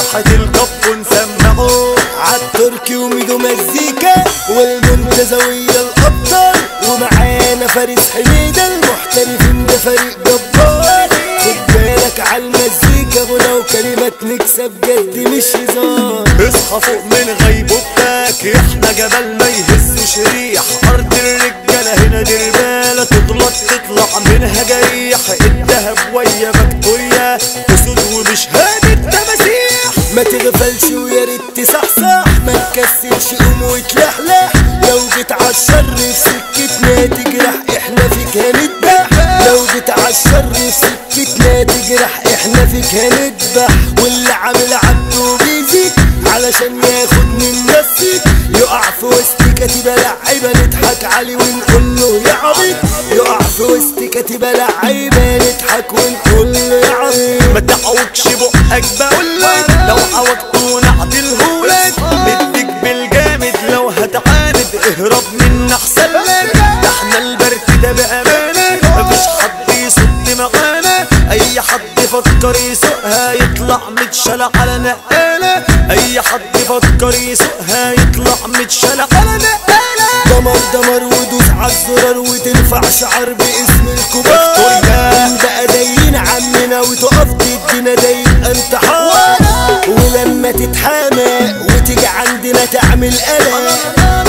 فرحة الكب ونسمعه عالتركي وميدو مزيكا والمنتزوية الأبطال، ومعانا فارس حميدة المحترفين ده فريق جبار. خد بالك عالمزيكا غنى وكلمات نكسب جد مش هزار. اصحى فوق من غيبوبتك احنا جبل ما يهزش ريح، ارض الرجالة هنا دربالة تغلط تطلع منها جريح. الدهب ويا مكتوية اسود وبشهادة تماسيح. ما تغفلش ويا ريت تصحصح، ما تكسلش قوم وتلحلح. لو جيت عالشر في سكتنا تجرح احنا فيك هندبح. لو جيت عالشر في سكتنا تجرح احنا فيك هندبح. واللي عامل عبده بيزيد علشان ياخد من نفسك، يقع في وسط كتيبة لعيبة نضحك عليه ونقول له يا عبيط. يقع في وسط كتيبة لعيبة نضحك ونقول له يا عبيط. ما تعوجش بقك بقولك لو عوجته نعدلهولك، نديك بالجامد لو هتعاند اهرب منا احسن لك. ده احنا البرد ده بأمانة مفيش حد يصد معانا، اي حد يفكر يسوقها يطلع متشلع على نقالة. اي حد يفكر يسوقها يطلع متشلع على نقالة. دمر دمر ودوس عالزرار وترفع شعر باسم الكبار. بقى دايين عمنا وتقف تدينا ده يبقى انتحار. ولما تتحامى وتيجي عندنا تعمل قلق،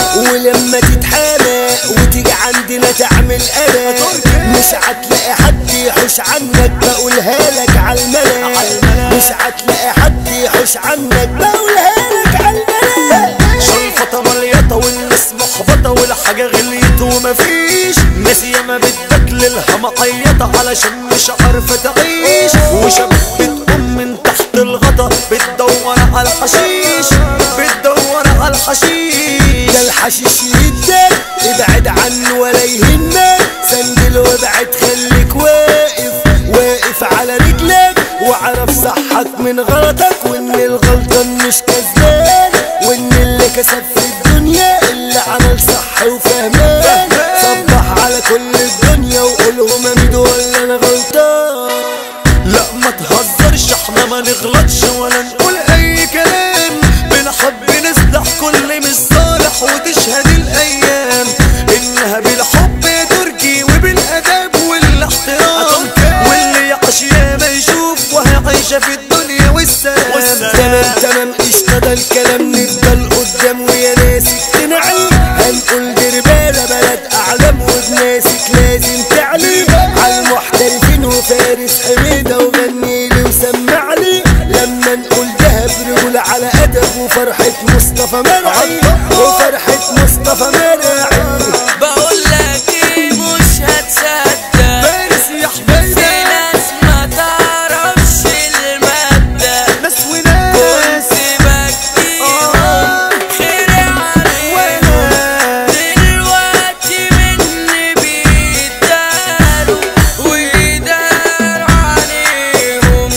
ولما تتحامى وتيجي عندنا تعمل قلق، مش هتلاقي حد يحوش عنك بقولها لك عالملا. مش هتلاقي حد يحوش عنك بقولها لك عالملا. شلفطة مليطة والناس محبطة والحاجة غليت ومفيش ناس ياما بتبكللها معيطة علشان مش عارفة تعيش. وشاب بتقوم من تحت الغطا بتدور على الحشيش، بتدور على الحشيش. ده الحشيش يدك ابعد عنه ولا يهمك، سندل وابعد خليك واقف واقف على رجلك. واعرف صحك من غلطك وان الغلطان مش كذاب، وان اللي كسب في الدنيا اللي عمل صح وفهمان. صبح على كل الدنيا وقولهم اميدو ولا انا غلطان. لا ما تهزرش احنا ما نغلطش ولا نقول اي كلام، بنحب نصلح كل مش صالح وتشهد الايام انها بالحب يا تركي وبالاداب والاحترام. واللي يعيش ياما يشوف وهيعيش في الدنيا والسلام. تمام تمام قشطة ده الكلام نفضل قدام ويا ناسك تنعي. هنقول دربالة بلد اعلام وبناسك لازم تعلي. عالمحترفين وفارس حميدة وغني لي وسمع لي. لما نقول دهب رجول على ادب وفرحة مصطفى مرعي، وفرحة مصطفى مرعي. بقول لك ايه مش هتصدق فارس يا حبيبي في ناس ما تعرفش المادة، ناس وناس سيبك فيهم خير عليهم. دلوقتي مني بيداروا ويداروا عليهم،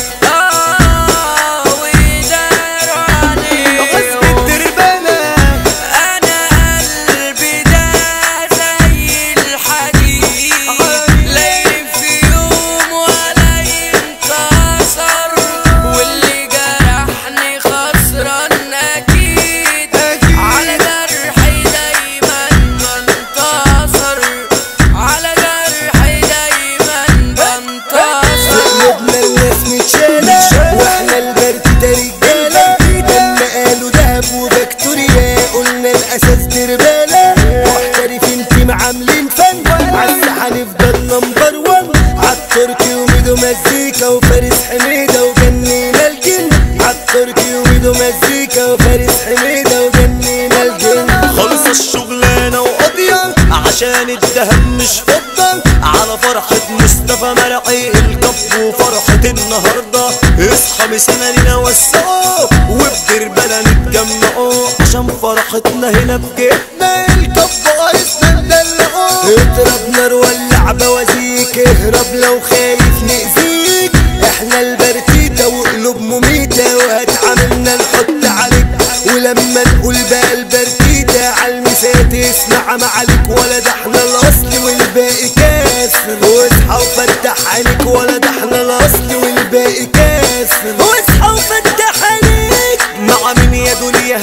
ويداروا عليهم. غصب الدربانة انا قلبي ده زي الحديد لا يلف يوم ولا ينكسر، واللي جرحني خسران اكيد. على جرحي دايما بنتصر، على جرحي دايما بنتصر. قلوبنا الناس متشالة واحنا البرد ده رجالة. لما قالوا دهب وفاكتوريا قلنا الاساس دربالة. محترفين تيم عاملين فن عالساحة نفضل نمبر وان. عالتركي وميدو مزيكا وفارس حميدة وجنينا الجن. عالتركي وميدو مزيكا وفارس حميدة وجنينا الجن. خلص الشغلانة وقضية عشان الدهب مش فضة. على فرحة مصطفى مرعي الكب وفرحة النهاردة. اصحى مسنا وسعوا وبدربالة نتجمعوا عشان فرحتنا هنا بجيبنا الكب عايزنا ندلعوا. اضرب نار ولع بوازيك اهرب لو خايف نأذيك. احنا البرتيتة وقلوب مميتة وهتعاملنا نحط عليك. ولما نقول بقى البرتيتة عالمسات اسمع معاليك ولا ده احنا الاصل والباقي كاسر. واصحى وفتح عينيك ولا ده احنا الاصل والباقي كاسر. واصحى وفتح عينيك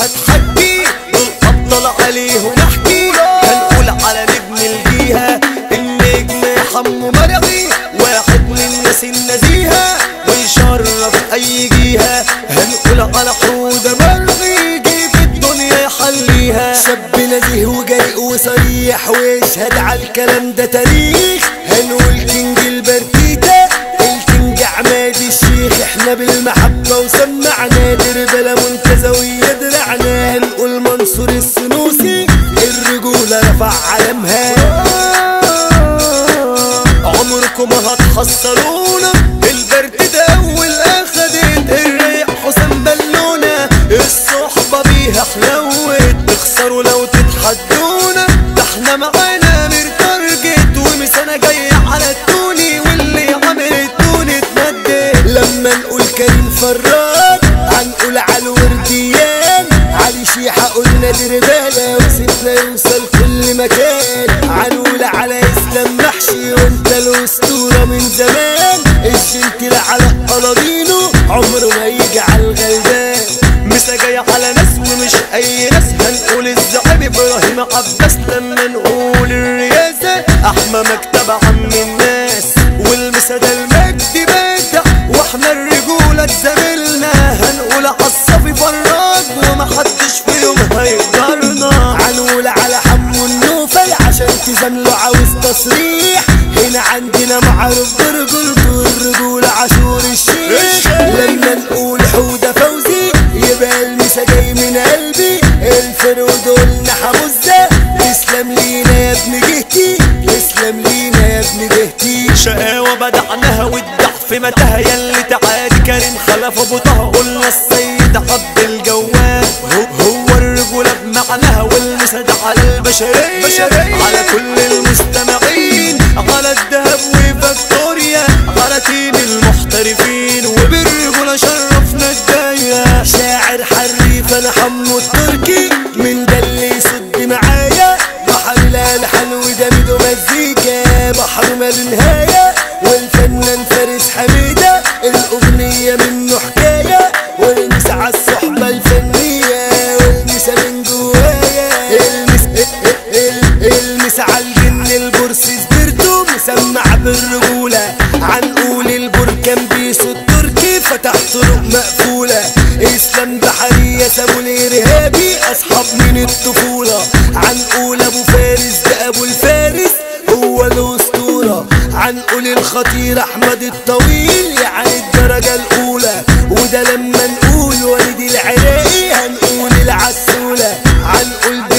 اتحكي والابطال عليهم احكي. هنقول على نجم الجيهة النجم حمو مرعي، واحد من الناس النزيهة ويشرف اي جيهة. هنقول على حودة مرعي جه في الدنيا يحليها، شاب نزيه وجريء وصريح ويشهد على الكلام ده تاريخ. هنقول كينج البرتيتة الكينج عماد الشيخ، احنا بالمحبة وسمعنا دربلة منتزه ويدرعنا. هنقول منصور السنوسي الرجولة رفع علمها، عمركم ما هتحصلونا. البرد ده اول اخدت الريح حسام بالونة، الصحبة بيها حلوت تخسروا لو تتحدونا. ده احنا معانا مرترجت ومسانة جاية على التوني، واللي عمل التوني اتمدد. لما نقول كريم فراج هنقول على الورديان، علي شيحة قلنا دربالة وسيبنا يوصل كل مكان. هنقول على اسلام محشي وانت الاسطورة من زمان، الجنتل على قلاضينه عمره ما يجي على الغلبان. مسا جاي على ناس ومش اي ناس، هنقول الزعيم ابراهيم عباس. لما نقول الرئاسة احمى مكتب عم الناس، والمسا ده المجد بدع واحنا الرجولة زميلنا. هنقول عالصافي فراج ومحدش فيهم هيقدرنا. هنقول على حمو النوفل عشان تزامله عاوز تصريح، هنا عندنا معروف برجولته الرجولة عاشور الشيخ. لما نقول حودة فوزي يبقى المسا جاي من قلبي، الفرود قلنا حمزة. تسلم لينا يا ابن جهتي، تسلم لينا يا ابن جهتي. شقاوة بدعناها والضعف متاها ياللي تعادي. كريم خلف ابو طه قلنا السيد عبد الجواد، هو الرجولة بمعناها والمسد على البشرية. على كل المستمعين على الدهب وفاكتوريا، على تيم المحترفين وبالرجولة شرفنا الداية. شاعر حريف انا حمو التركي من ده اللي يصد معايا، بحر الالحان ودمد ومزيكا بحر ماله نهاية. والفنان فارس حميدة الاغنية منه حكاية، والمسا على الصحبة الفنية والمسا من جوايا. المسا على الجن البورس سبرتو مسمع بالرجولة. هنقول البركان بيسو التركي فتح طرق مقفولة. اسلام بحرية سابوا الارهابي اصحاب من الطفولة. هنقول ابو فارس ده ابو الفارس هو الاسطورة. هنقول الخطير احمد الطويل يعني الدرجة الاولى. وده لما نقول وليد العراقي هنقول العسولة. هنقول